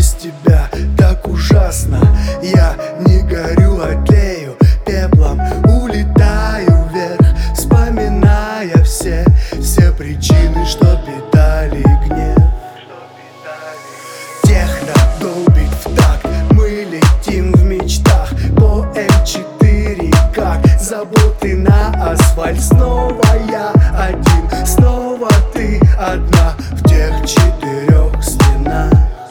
без тебя так ужасно. Я не горю, а тлею пеплом, улетаю вверх, вспоминая все причины, что питали гнев. Техно долбит в такт, мы летим в мечтах по М4, как заботы на асфальт. Снова я один, снова ты одна в тех четырех стенах.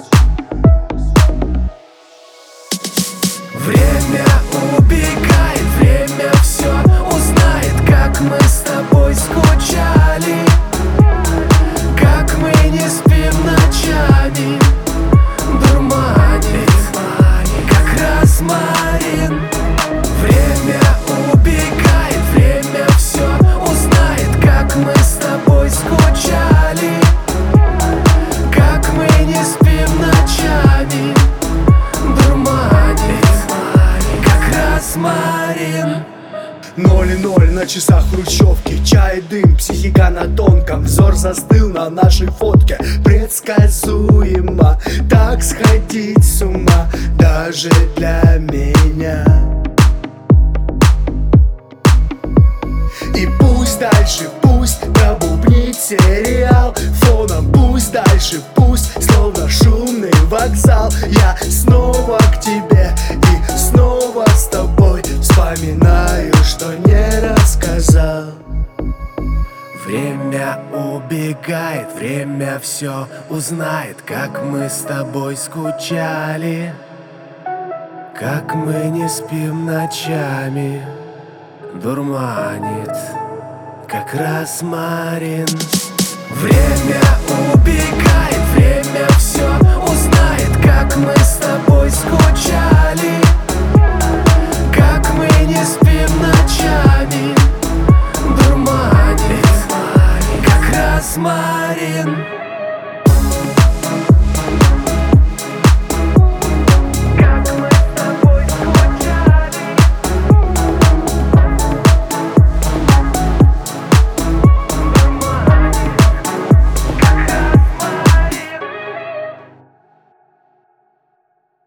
Время убегает, время все узнает, как мы с тобой скучали, как мы не спим ночами, дурманит, как розмарин. Время убегает, время все узнает, как мы с тобой скучали, как мы не спим ночами, дурманит, как розмарин. 0:0 на часах хрущевки, чай, дым, психика на тонком. Взор застыл на нашей фотке, предсказуемо. Так сходить с ума даже для меня. И пусть дальше, пусть пробубнит сериал фоном. Пусть дальше, пусть словно шумный вокзал. Я снова к тебе и снова с тобой вспоминаю, что не рассказал. Время убегает, время все узнает, как мы с тобой скучали, как мы не спим ночами, дурманит, как розмарин. Время убегает, время все узнает, как мы с тобой скучали,